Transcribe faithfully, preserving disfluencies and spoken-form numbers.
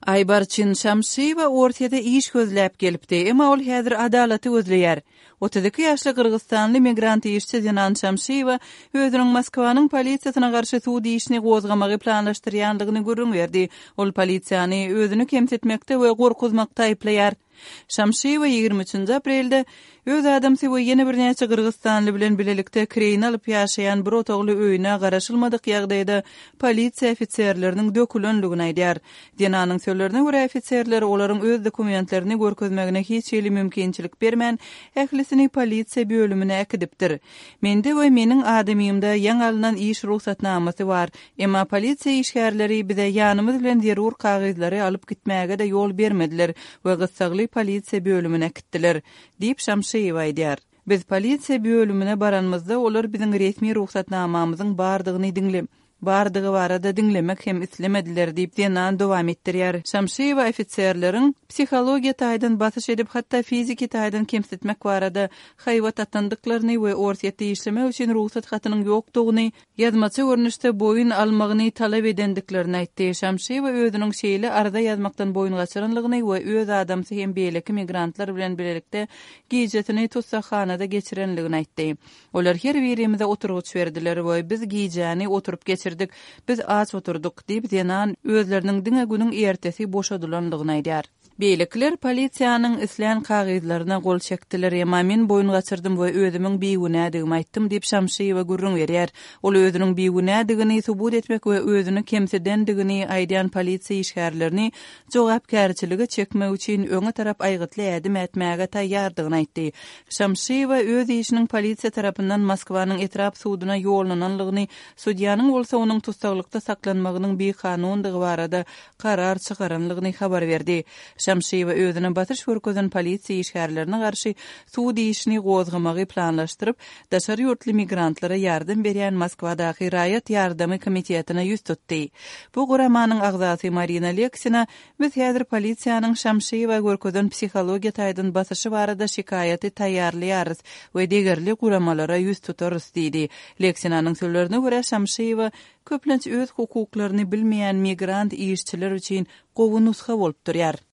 Aybarçyn Şamşyeva ortada iş gözläp gelipdi. Emma ol häzir adalaty özleýär. otuz iki ýaşly Kyrgyzstanly migrant işçi Zenan Şamşyeva özüniň Moskwanyň polisiýasyna garşy suw işini gozgamagy planlaşdyrýanlygyny görüň berdi. Ol polisiýany özüni kemsetmekde we gorkuzmakda aýplaýar. Şamşyeva ýygrimi üçinji aprelde öz adamsy we ýene bir näçe Kyrgyzstanly bilen bilelikde krein alyp ýaşaýan bir otagly öýüne garaşylmadyk ýagdaýda polisiýa ofitserleriniň dökülenligini aýdýar. Denanyň sözlerine görä ofitserler olaryň öz dokumentlerini görkezmegine hiç ýeli mümkinçilik bermän, ählisini polisiýa bölümine äkidipdir. Mende we meniň adamymda ýaňy alynan iş ruhsatnamasy bar. Emma polisiýa işgärleri bize ýanymyz bilen zerur kagyzlary alyp gitmäge de ýol bermediler we gyssagly polisiýa bölümine äkitdiler, diýip Şamşyeva aýdýar. Biz polisiýa bölümine baranmyzda olar biziň resmi ruhsatnamamyzyň bardygyny diňlep bardygy barada diňlemek hem islemediler diýip Zenan dowam etdirýär. Şamşyeva ofitserleriň psihologiýa taýdan basyş edip hatda fiziki taýdan kemsitmek barada haýwat atandyklaryny we orsiýetde işlemek üçin ruhsat hatynyň ýokdugyny, ýazmaçy görnüşde boyun almagyny talap edendiklerini aýtdy. Şamşyeva özüniň şeýle arada ýazmakdan boyun gaçyranlygyny we öz adamsy hem beýleki migrantlar bilen bilelikde giýjetini tutsaxhanada geçirenligini aýtdy. Olar her birimize oturguç berdiler we biz giýjäni oturup geçirdik. Biz aç oturduk diýip Zenan özleriniň diňe günüň ertesi boşadylanlygyny aýdýar. Beýlikler polisiýanyň isleýän kagyzlaryna gol çekdiler. Emma men boyun gaçyrdym we özümiň beýgünädigimi aýtdym diýip Şamşyeva gurrun berýär. Ol özüniň beýgünädigini subut etmek we özüni kemsedendigini aýdýan polisiýa işgärlerini jogapkärçiligi çekmek üçin öňe tarap aýgytly ädim etmäge taýýardygyny aýtdy. Şamşyeva öz işiniň polisiýa tarapyndan Moskwanyň etrap suduna ýollananlygyny, sudiýanyň bolsa onuň tutsaglykda saklanmagynyň bir kanundygy barada karar çykaranlygyny habar berdi. Şamşyeva özüne batyş görkezen polisiýa işgärlerine garşy suw işini gozgamagy planlaşdyryp, daşary ýurtly migrantlara ýardam berýän Moskwadaky Raýat ýardamy komitetina ýüz tutdy. Bu guramanyň agzasy Marina Leksina biz häzir polisiýanyň Şamşyeva görkezen psihologiýa taýdan basyşy barada şikaýaty taýýarlaýarys we degerli guramalara ýüz tutarys diýdi. Leksinanyň sözlerine görä Şamşyeva köplenç öz hukuklaryny bilmeýän migrant işçiler üçin gowy nusha bolup durýar.